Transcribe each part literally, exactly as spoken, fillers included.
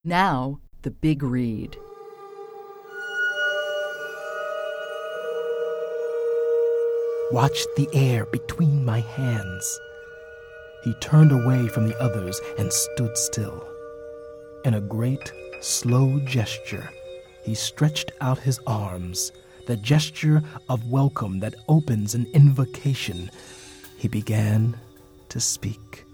Now, the big read. Watched the air between my hands. He turned away from the others and stood still. In a great, slow gesture, he stretched out his arms, the gesture of welcome that opens an invocation. He began to speak.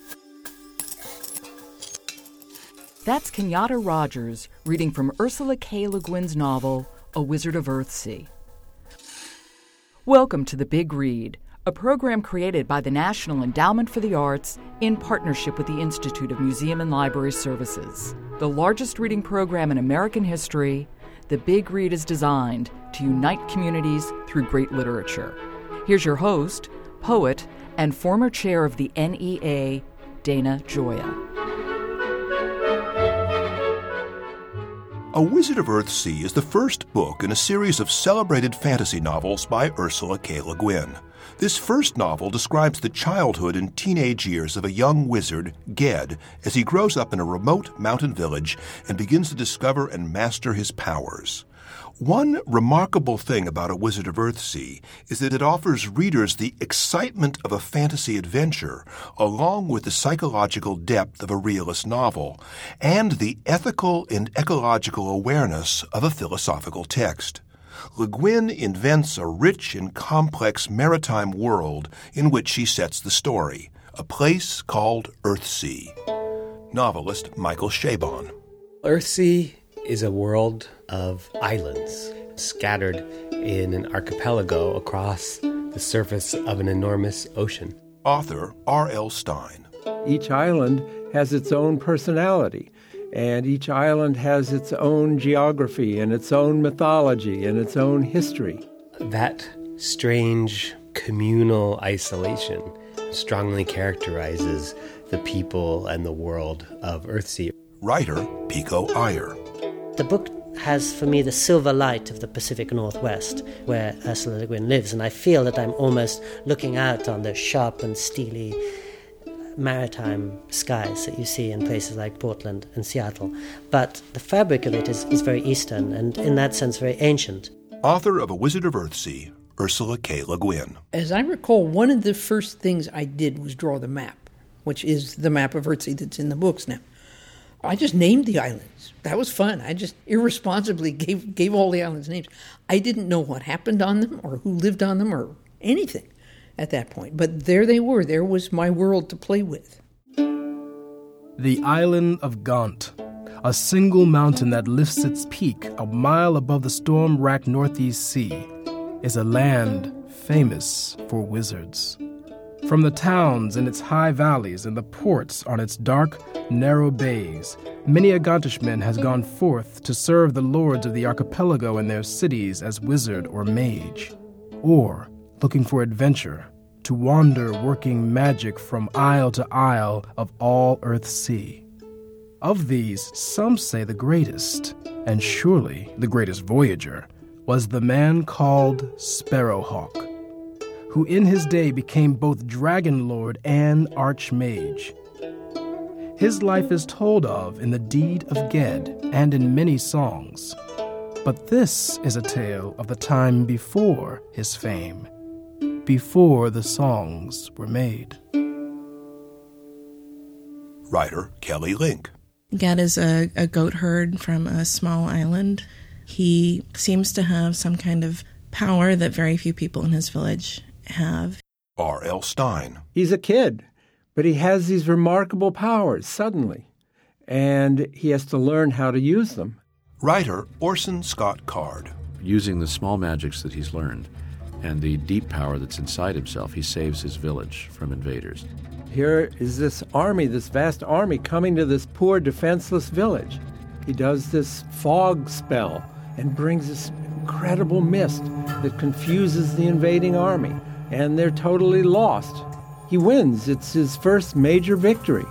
That's Kenyatta Rogers reading from Ursula K. Le Guin's novel, A Wizard of Earthsea. Welcome to The Big Read, a program created by the National Endowment for the Arts in partnership with the Institute of Museum and Library Services. The largest reading program in American history, The Big Read is designed to unite communities through great literature. Here's your host, poet, and former chair of the N E A, Dana Gioia. A Wizard of Earthsea is the first book in a series of celebrated fantasy novels by Ursula K. Le Guin. This first novel describes the childhood and teenage years of a young wizard, Ged, as he grows up in a remote mountain village and begins to discover and master his powers. One remarkable thing about A Wizard of Earthsea is that it offers readers the excitement of a fantasy adventure, along with the psychological depth of a realist novel, and the ethical and ecological awareness of a philosophical text. Le Guin invents a rich and complex maritime world in which she sets the story, a place called Earthsea. Novelist Michael Chabon. Earthsea is a world of islands scattered in an archipelago across the surface of an enormous ocean. Author R L Stine. Each island has its own personality, and each island has its own geography and its own mythology and its own history. That strange communal isolation strongly characterizes the people and the world of Earthsea. Writer Pico Iyer. The book has, for me, the silver light of the Pacific Northwest, where Ursula Le Guin lives, and I feel that I'm almost looking out on the sharp and steely maritime skies that you see in places like Portland and Seattle. But the fabric of it is, is very Eastern, and in that sense very ancient. Author of A Wizard of Earthsea, Ursula K. Le Guin. As I recall, one of the first things I did was draw the map, which is the map of Earthsea that's in the books now. I just named the islands. That was fun. I just irresponsibly gave gave all the islands names. I didn't know what happened on them or who lived on them or anything at that point. But there they were. There was my world to play with. The island of Gaunt, a single mountain that lifts its peak a mile above the storm-racked Northeast Sea, is a land famous for wizards. From the towns in its high valleys and the ports on its dark, narrow bays, many a Gantishman has gone forth to serve the lords of the archipelago in their cities as wizard or mage, or, looking for adventure, to wander working magic from isle to isle of all Earthsea. Of these, some say the greatest, and surely the greatest voyager, was the man called Sparrowhawk, who in his day became both Dragon Lord and Archmage. His life is told of in the Deed of Ged and in many songs. But this is a tale of the time before his fame, before the songs were made. Writer Kelly Link. Ged is a, a goat herd from a small island. He seems to have some kind of power that very few people in his village have. R L Stine. He's a kid, but he has these remarkable powers suddenly, and he has to learn how to use them. Writer Orson Scott Card. Using the small magics that he's learned and the deep power that's inside himself, he saves his village from invaders. Here is this army, this vast army, coming to this poor, defenseless village. He does this fog spell and brings this incredible mist that confuses the invading army, and they're totally lost. He wins. It's his first major victory.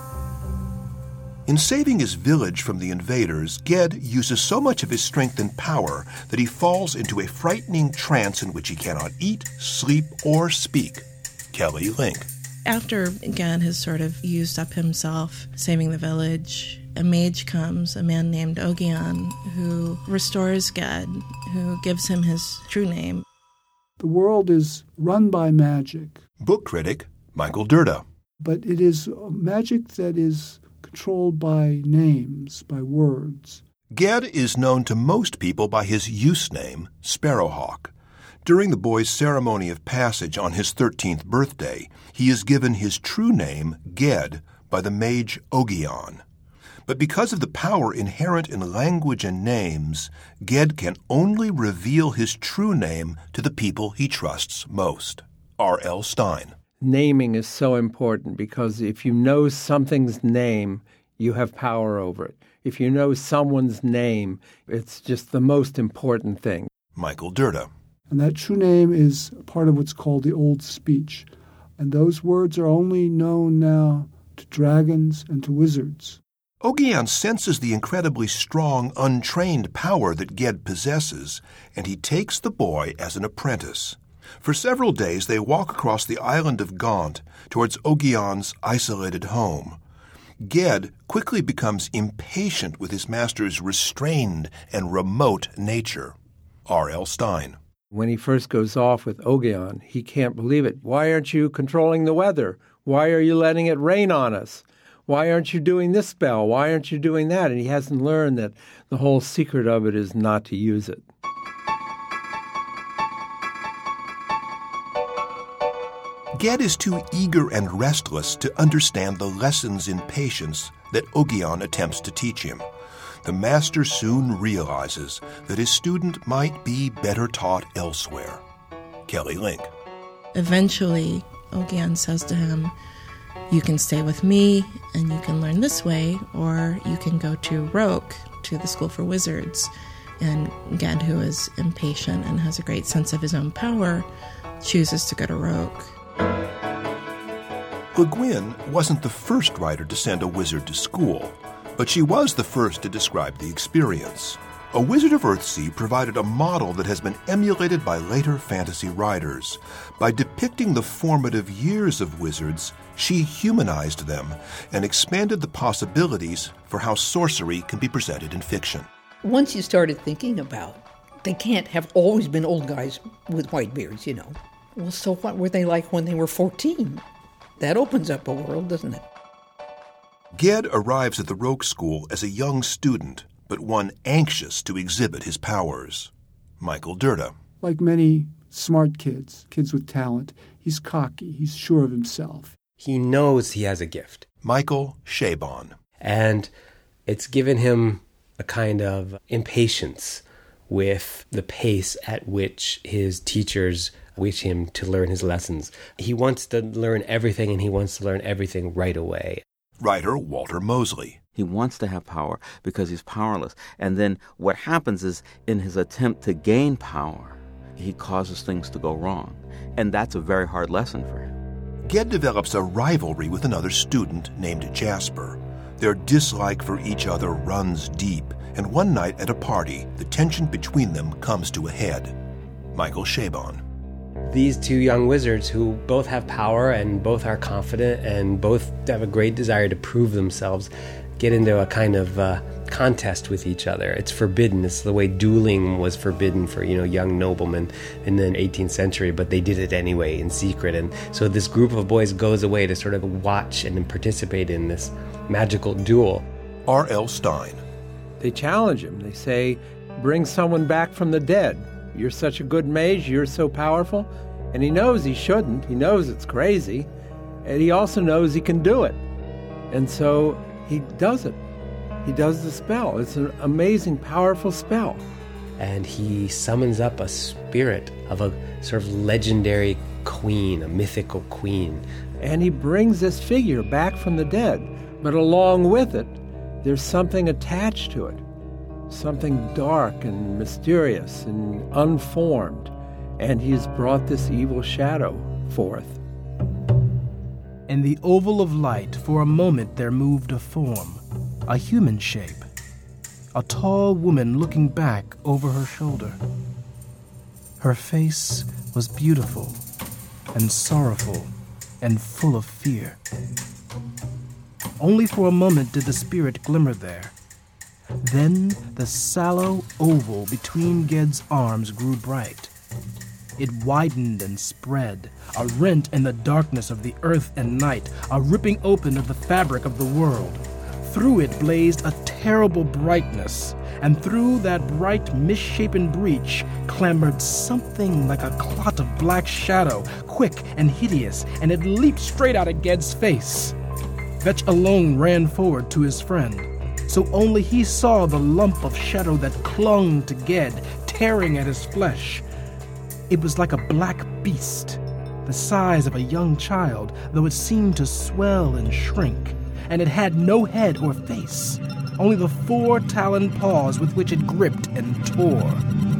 In saving his village from the invaders, Ged uses so much of his strength and power that he falls into a frightening trance in which he cannot eat, sleep, or speak. Kelly Link. After Ged has sort of used up himself, saving the village, a mage comes, a man named Ogion, who restores Ged, who gives him his true name. The world is run by magic. Book critic Michael Dirda. But it is magic that is controlled by names, by words. Ged is known to most people by his use name, Sparrowhawk. During the boy's ceremony of passage on his thirteenth birthday, he is given his true name, Ged, by the mage Ogion. But because of the power inherent in language and names, Ged can only reveal his true name to the people he trusts most. R L Stine. Naming is so important because if you know something's name, you have power over it. If you know someone's name, it's just the most important thing. Michael Dirda. And that true name is part of what's called the Old Speech. And those words are only known now to dragons and to wizards. Ogion senses the incredibly strong, untrained power that Ged possesses, and he takes the boy as an apprentice. For several days they walk across the island of Gaunt towards Ogion's isolated home. Ged quickly becomes impatient with his master's restrained and remote nature. R L Stine. When he first goes off with Ogion, he can't believe it. Why aren't you controlling the weather? Why are you letting it rain on us? Why aren't you doing this spell? Why aren't you doing that? And he hasn't learned that the whole secret of it is not to use it. Ged is too eager and restless to understand the lessons in patience that Ogion attempts to teach him. The master soon realizes that his student might be better taught elsewhere. Kelly Link. Eventually, Ogion says to him, you can stay with me and you can learn this way, or you can go to Roke, to the School for Wizards. And Ged, who is impatient and has a great sense of his own power, chooses to go to Roke. Le Guin wasn't the first writer to send a wizard to school, but she was the first to describe the experience. A Wizard of Earthsea provided a model that has been emulated by later fantasy writers. By depicting the formative years of wizards, she humanized them and expanded the possibilities for how sorcery can be presented in fiction. Once you started thinking about, they can't have always been old guys with white beards, you know. Well, so what were they like when they were fourteen? That opens up a world, doesn't it? Ged arrives at the Roke School as a young student, but one anxious to exhibit his powers. Michael Dirda. Like many smart kids, kids with talent, he's cocky, he's sure of himself. He knows he has a gift. Michael Chabon. And it's given him a kind of impatience with the pace at which his teachers wish him to learn his lessons. He wants to learn everything, and he wants to learn everything right away. Writer Walter Mosley. He wants to have power because he's powerless. And then what happens is, in his attempt to gain power, he causes things to go wrong. And that's a very hard lesson for him. Ged develops a rivalry with another student named Jasper. Their dislike for each other runs deep, and one night at a party, the tension between them comes to a head. Michael Chabon. These two young wizards who both have power and both are confident and both have a great desire to prove themselves get into a kind of uh, contest with each other. It's forbidden. It's the way dueling was forbidden for, you know, young noblemen in the eighteenth century, but they did it anyway in secret. And so this group of boys goes away to sort of watch and participate in this magical duel. R L Stine. They challenge him. They say, bring someone back from the dead. You're such a good mage, you're so powerful. And he knows he shouldn't. He knows it's crazy. And he also knows he can do it. And so he does it. He does the spell. It's an amazing, powerful spell. And he summons up a spirit of a sort of legendary queen, a mythical queen. And he brings this figure back from the dead. But along with it, there's something attached to it. Something dark and mysterious and unformed. And he's brought this evil shadow forth. In the oval of light, for a moment there moved a form, a human shape. A tall woman looking back over her shoulder. Her face was beautiful and sorrowful and full of fear. Only for a moment did the spirit glimmer there. Then the sallow oval between Ged's arms grew bright. It widened and spread, a rent in the darkness of the earth and night, a ripping open of the fabric of the world. Through it blazed a terrible brightness, and through that bright, misshapen breach clambered something like a clot of black shadow, quick and hideous, and it leaped straight out at Ged's face. Vetch alone ran forward to his friend, so only he saw the lump of shadow that clung to Ged, tearing at his flesh. It was like a black beast, the size of a young child, though it seemed to swell and shrink, and it had no head or face, only the four taloned paws with which it gripped and tore.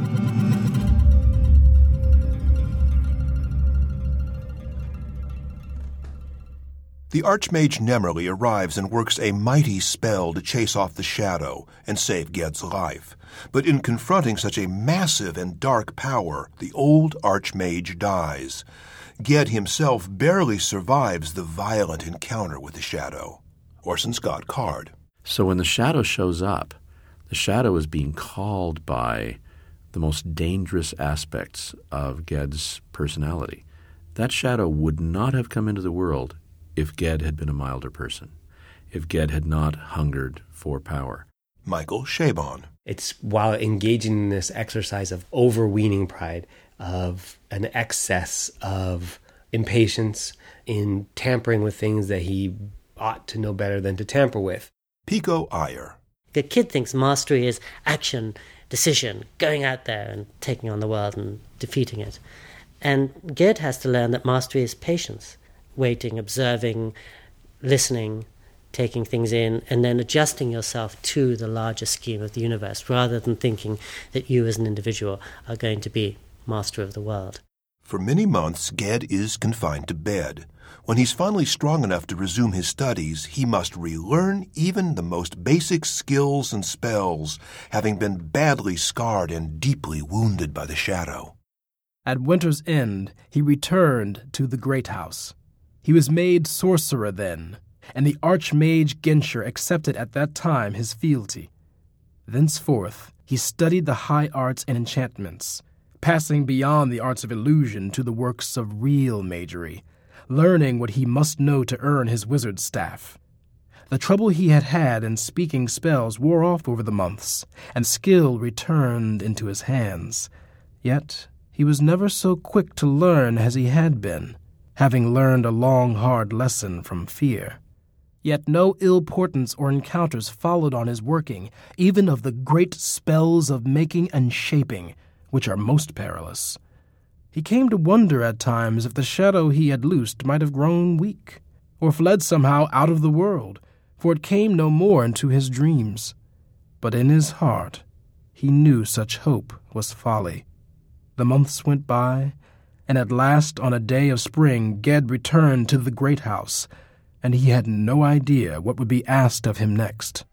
The Archmage Nemerly arrives and works a mighty spell to chase off the shadow and save Ged's life. But in confronting such a massive and dark power, the old Archmage dies. Ged himself barely survives the violent encounter with the shadow. Orson Scott Card. So when the shadow shows up, the shadow is being called by the most dangerous aspects of Ged's personality. That shadow would not have come into the world if Ged had been a milder person, if Ged had not hungered for power. Michael Chabon. It's while engaging in this exercise of overweening pride, of an excess of impatience in tampering with things that he ought to know better than to tamper with. Pico Iyer. The kid thinks mastery is action, decision, going out there and taking on the world and defeating it. And Ged has to learn that mastery is patience. Waiting, observing, listening, taking things in, and then adjusting yourself to the larger scheme of the universe, rather than thinking that you as an individual are going to be master of the world. For many months, Ged is confined to bed. When he's finally strong enough to resume his studies, he must relearn even the most basic skills and spells, having been badly scarred and deeply wounded by the shadow. At winter's end, he returned to the Great House. He was made sorcerer then, and the Archmage Genscher accepted at that time his fealty. Thenceforth, he studied the high arts and enchantments, passing beyond the arts of illusion to the works of real magery, learning what he must know to earn his wizard's staff. The trouble he had had in speaking spells wore off over the months, and skill returned into his hands. Yet he was never so quick to learn as he had been, having learned a long, hard lesson from fear. Yet no ill portents or encounters followed on his working, even of the great spells of making and shaping, which are most perilous. He came to wonder at times if the shadow he had loosed might have grown weak, or fled somehow out of the world, for it came no more into his dreams. But in his heart he knew such hope was folly. The months went by, and at last on a day of spring Ged returned to the Great House, and he had no idea what would be asked of him next.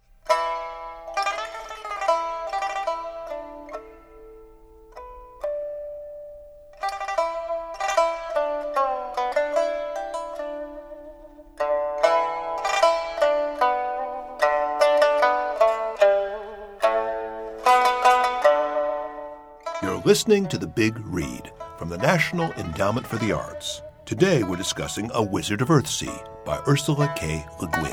You're listening to The Big Read from the National Endowment for the Arts. Today we're discussing A Wizard of Earthsea by Ursula K. Le Guin.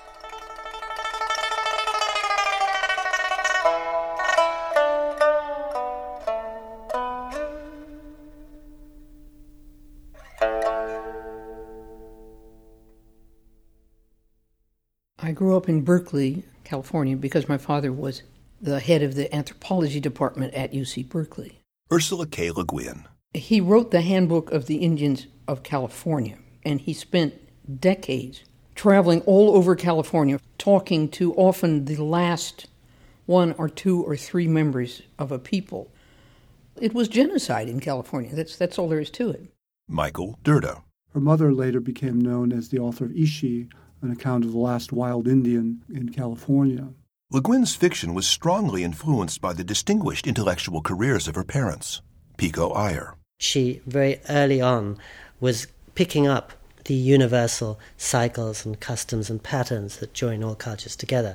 I grew up in Berkeley, California, because my father was the head of the anthropology department at U C Berkeley. Ursula K. Le Guin. He wrote the Handbook of the Indians of California, and he spent decades traveling all over California, talking to often the last one or two or three members of a people. It was genocide in California. That's that's all there is to it. Michael Dirda. Her mother later became known as the author of Ishi, an account of the last wild Indian in California. Le Guin's fiction was strongly influenced by the distinguished intellectual careers of her parents. Pico Iyer. She, very early on, was picking up the universal cycles and customs and patterns that join all cultures together.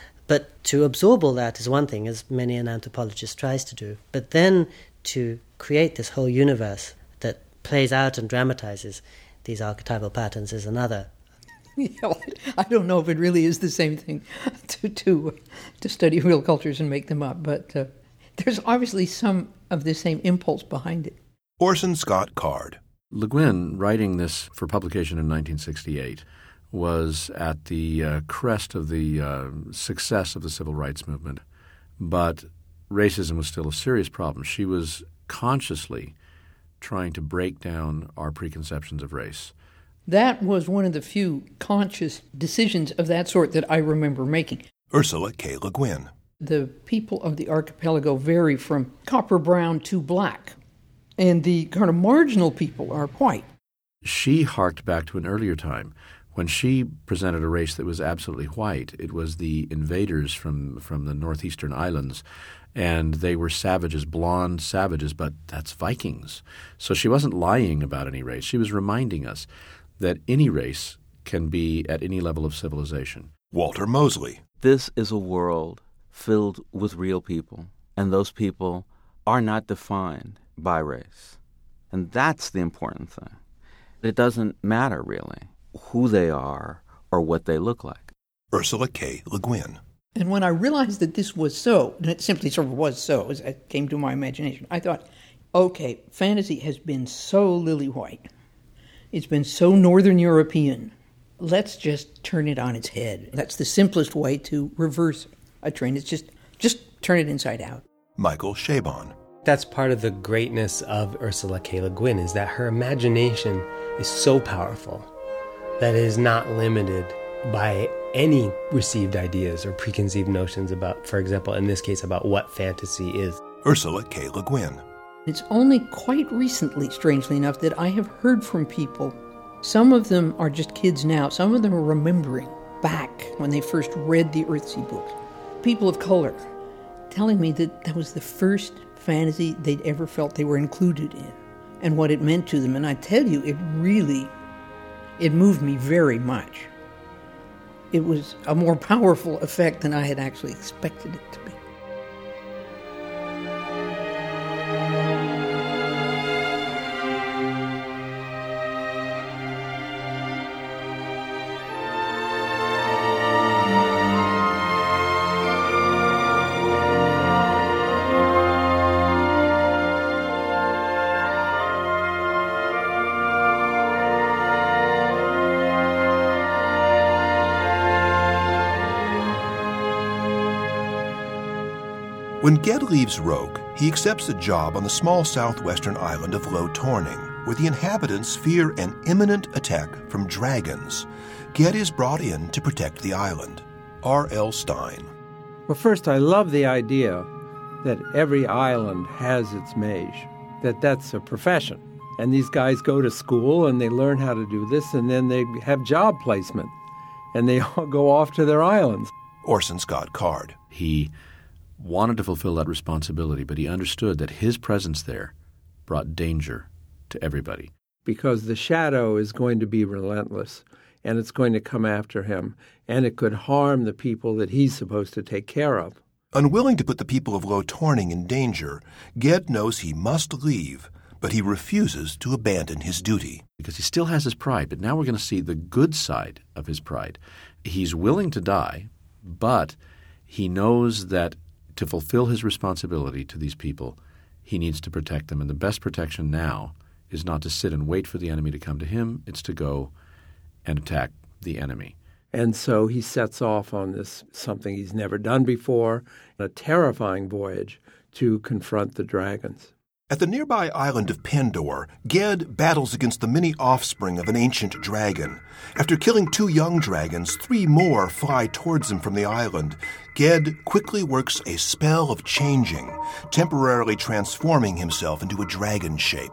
But to absorb all that is one thing, as many an anthropologist tries to do. But then to create this whole universe that plays out and dramatizes these archetypal patterns is another. Yeah, I don't know if it really is the same thing to to, to study real cultures and make them up, but uh, there's obviously some of the same impulse behind it. Orson Scott Card. Le Guin, writing this for publication in nineteen sixty-eight, was at the uh, crest of the uh, success of the civil rights movement, but racism was still a serious problem. She was consciously trying to break down our preconceptions of race. That was one of the few conscious decisions of that sort that I remember making. Ursula K. Le Guin. The people of the archipelago vary from copper brown to black, and the kind of marginal people are white. She harked back to an earlier time when she presented a race that was absolutely white. It was the invaders from, from the northeastern islands, and they were savages, blonde savages, but that's Vikings. So she wasn't lying about any race. She was reminding us that any race can be at any level of civilization. Walter Mosley. This is a world filled with real people, and those people are not defined by race. And that's the important thing. It doesn't matter, really, who they are or what they look like. Ursula K. Le Guin. And when I realized that this was so, and it simply sort of was so, as it came to my imagination, I thought, okay, fantasy has been so lily white. It's been so Northern European. Let's just turn it on its head. That's the simplest way to reverse a trend. It's just, just turn it inside out. Michael Chabon. That's part of the greatness of Ursula K. Le Guin, is that her imagination is so powerful that it is not limited by any received ideas or preconceived notions about, for example, in this case, about what fantasy is. Ursula K. Le Guin. It's only quite recently, strangely enough, that I have heard from people. Some of them are just kids now. Some of them are remembering back when they first read the Earthsea books. People of color telling me that that was the first fantasy they'd ever felt they were included in and what it meant to them. And I tell you, it really, it moved me very much. It was a more powerful effect than I had actually expected it to be. When Ged leaves Roke, he accepts a job on the small southwestern island of Low Torning, where the inhabitants fear an imminent attack from dragons. Ged is brought in to protect the island. R L. Stein. Well, first, I love the idea that every island has its mage, that that's a profession. And these guys go to school and they learn how to do this, and then they have job placement, and they all go off to their islands. Orson Scott Card. He wanted to fulfill that responsibility, but he understood that his presence there brought danger to everybody. Because the shadow is going to be relentless, and it's going to come after him, and it could harm the people that he's supposed to take care of. Unwilling to put the people of Low Torning in danger, Ged knows he must leave, but he refuses to abandon his duty. Because he still has his pride, but now we're going to see the good side of his pride. He's willing to die, but he knows that to fulfill his responsibility to these people, he needs to protect them. And the best protection now is not to sit and wait for the enemy to come to him. It's to go and attack the enemy. And so he sets off on this, something he's never done before, a terrifying voyage to confront the dragons. At the nearby island of Pendor, Ged battles against the many offspring of an ancient dragon. After killing two young dragons, three more fly towards him from the island. Ged quickly works a spell of changing, temporarily transforming himself into a dragon shape.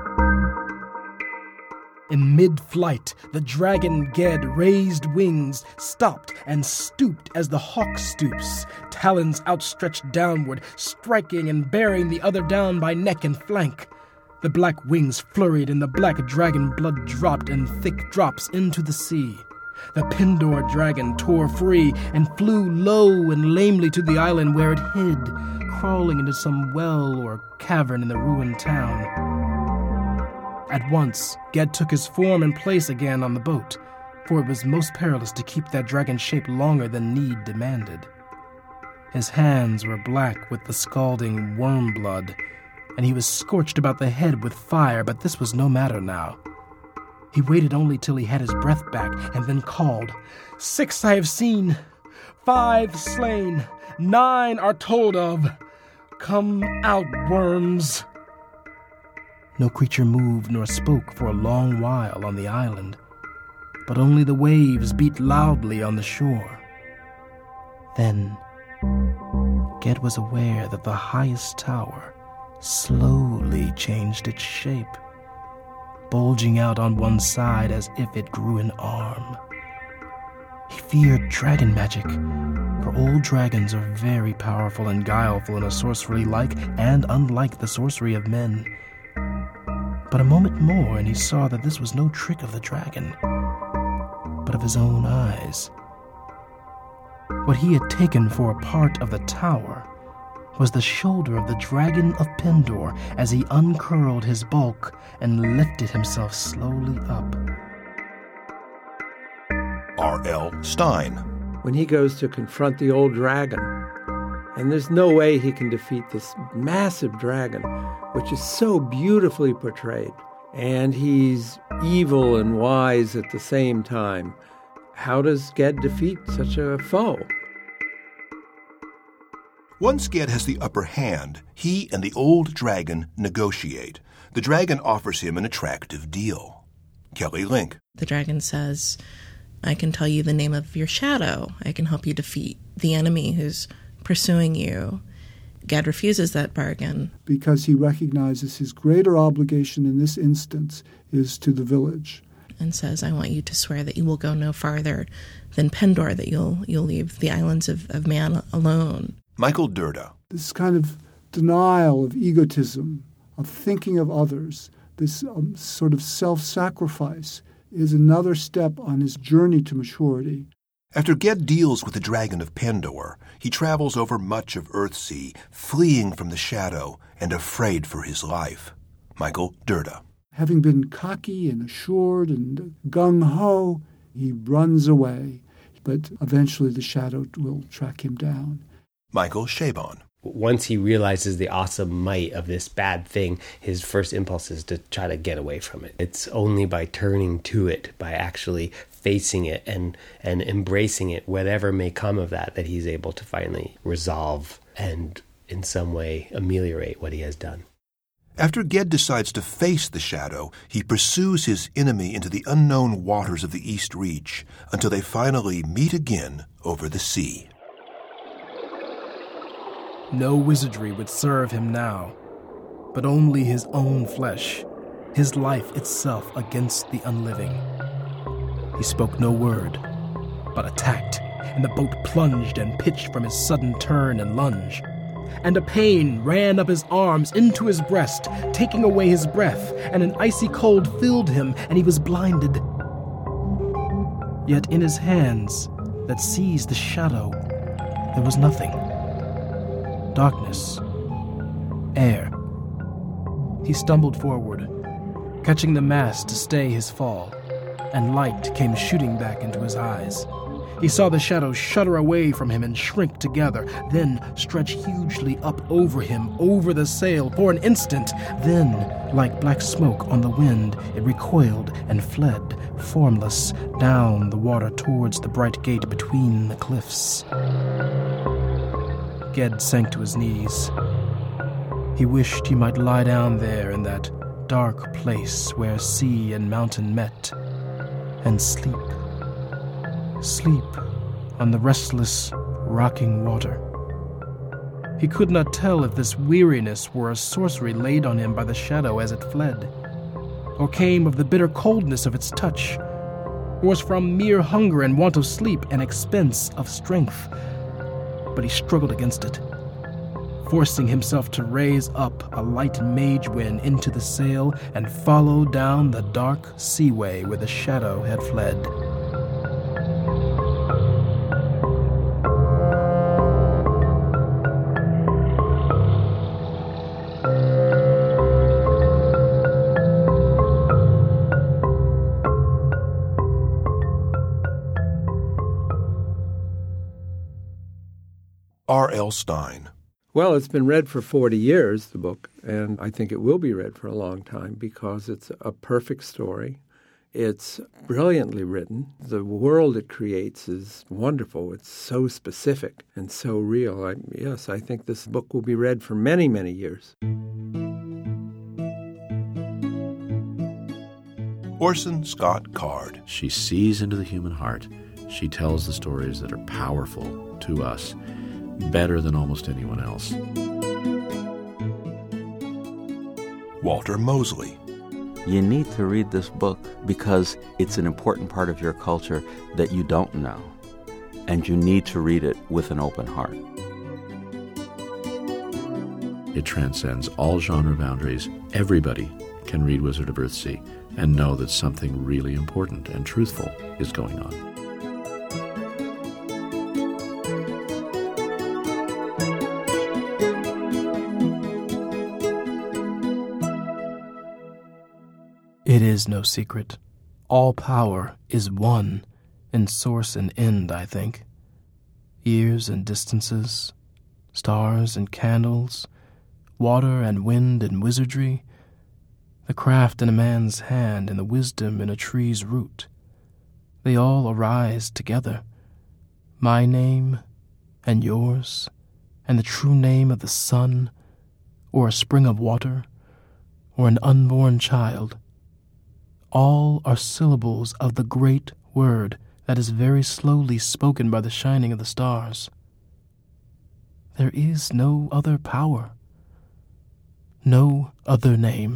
In mid-flight, the dragon Ged raised wings, stopped, and stooped as the hawk stoops, talons outstretched downward, striking and bearing the other down by neck and flank. The black wings flurried and the black dragon blood dropped in thick drops into the sea. The Pendor dragon tore free and flew low and lamely to the island where it hid, crawling into some well or cavern in the ruined town. At once, Ged took his form and place again on the boat, for it was most perilous to keep that dragon shape longer than need demanded. His hands were black with the scalding worm blood, and he was scorched about the head with fire, but this was no matter now. He waited only till he had his breath back, and then called, "Six I have seen, five slain, nine are told of. Come out, worms." No creature moved nor spoke for a long while on the island, but only the waves beat loudly on the shore. Then Ged was aware that the highest tower slowly changed its shape, bulging out on one side as if it grew an arm. He feared dragon magic, for old dragons are very powerful and guileful in a sorcery like and unlike the sorcery of men. But a moment more and he saw that this was no trick of the dragon, but of his own eyes. What he had taken for a part of the tower was the shoulder of the dragon of Pendor as he uncurled his bulk and lifted himself slowly up. R L Stein. When he goes to confront the old dragon, and there's no way he can defeat this massive dragon, which is so beautifully portrayed, and he's evil and wise at the same time. How does Ged defeat such a foe? Once Ged has the upper hand, he and the old dragon negotiate. The dragon offers him an attractive deal. Kelly Link. The dragon says, "I can tell you the name of your shadow. I can help you defeat the enemy who's pursuing you." Ged refuses that bargain, because he recognizes his greater obligation in this instance is to the village, and says, "I want you to swear that you will go no farther than Pendor, that you'll you'll leave the islands of, of man alone." Michael Dirda. This kind of denial of egotism, of thinking of others, this um, sort of self-sacrifice is another step on his journey to maturity. After Ged deals with the dragon of Pendor, he travels over much of Earthsea, fleeing from the shadow and afraid for his life. Michael Dirda. Having been cocky and assured and gung-ho, he runs away, but eventually the shadow will track him down. Michael Chabon. Once he realizes the awesome might of this bad thing, his first impulse is to try to get away from it. It's only by turning to it, by actually facing it and, and embracing it, whatever may come of that, that he's able to finally resolve and in some way ameliorate what he has done. After Ged decides to face the shadow, he pursues his enemy into the unknown waters of the East Reach until they finally meet again over the sea. No wizardry would serve him now, but only his own flesh, his life itself against the unliving. He spoke no word, but attacked, and the boat plunged and pitched from his sudden turn and lunge. And a pain ran up his arms into his breast, taking away his breath, and an icy cold filled him, and he was blinded. Yet in his hands that seized the shadow, there was nothing. Darkness. Air. He stumbled forward, catching the mast to stay his fall, and light came shooting back into his eyes. He saw the shadow shudder away from him and shrink together, then stretch hugely up over him, over the sail, for an instant. Then, like black smoke on the wind, it recoiled and fled, formless, down the water towards the bright gate between the cliffs. Ged sank to his knees. He wished he might lie down there in that dark place where sea and mountain met, and sleep. Sleep on the restless, rocking water. He could not tell if this weariness were a sorcery laid on him by the shadow as it fled, or came of the bitter coldness of its touch, or was from mere hunger and want of sleep and expense of strength. But he struggled against it, forcing himself to raise up a light mage wind into the sail and follow down the dark seaway where the shadow had fled. R L. Stine. Well, it's been read for forty years, the book, and I think it will be read for a long time because it's a perfect story. It's brilliantly written. The world it creates is wonderful. It's so specific and so real. I, yes, I think this book will be read for many, many years. Orson Scott Card. She sees into the human heart. She tells the stories that are powerful to us, better than almost anyone else. Walter Mosley. You need to read this book because it's an important part of your culture that you don't know, and you need to read it with an open heart. It transcends all genre boundaries. Everybody can read Wizard of Earthsea and know that something really important and truthful is going on. It is no secret. All power is one in source and end, I think. Years and distances, stars and candles, water and wind and wizardry, the craft in a man's hand and the wisdom in a tree's root. They all arise together. My name and yours, and the true name of the sun, or a spring of water, or an unborn child. All are syllables of the great word that is very slowly spoken by the shining of the stars. There is no other power, no other name.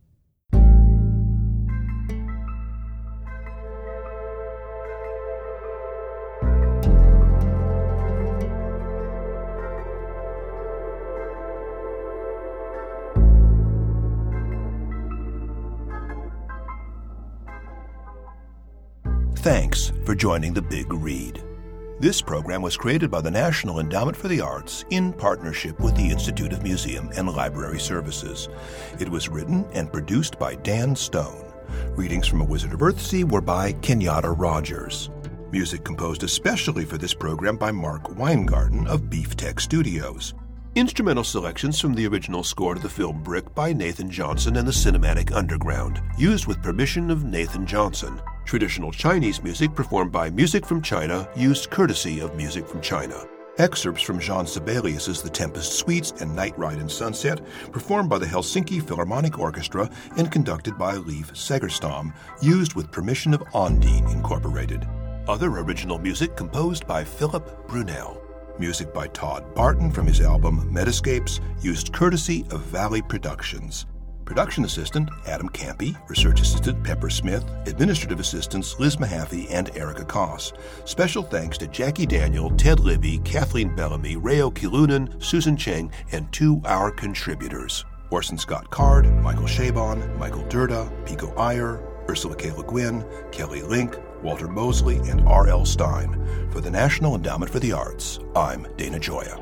Thanks for joining The Big Read. This program was created by the National Endowment for the Arts in partnership with the Institute of Museum and Library Services. It was written and produced by Dan Stone. Readings from A Wizard of Earthsea were by Kenyatta Rogers. Music composed especially for this program by Mark Weingarten of Beef Tech Studios. Instrumental selections from the original score to the film Brick by Nathan Johnson and the Cinematic Underground, used with permission of Nathan Johnson. Traditional Chinese music performed by Music from China, used courtesy of Music from China. Excerpts from Jean Sibelius's The Tempest Suites and Night Ride in Sunset, performed by the Helsinki Philharmonic Orchestra and conducted by Leif Segerstam, used with permission of Ondine Incorporated. Other original music composed by Philip Brunel. Music by Todd Barton from his album Metascapes, used courtesy of Valley Productions. Production assistant, Adam Campy. Research assistant, Pepper Smith. Administrative assistants, Liz Mahaffey and Erica Koss. Special thanks to Jackie Daniel, Ted Libby, Kathleen Bellamy, Rayo Kilunan, Susan Cheng, and to our contributors: Orson Scott Card, Michael Chabon, Michael Durda, Pico Iyer, Ursula K. Le Guin, Kelly Link, Walter Mosley, and R L. Stine. For the National Endowment for the Arts, I'm Dana Gioia.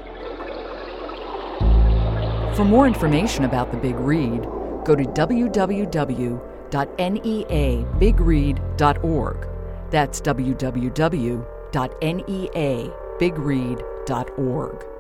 For more information about The Big Read, go to w w w dot n e a big read dot org. That's w w w dot n e a big read dot org.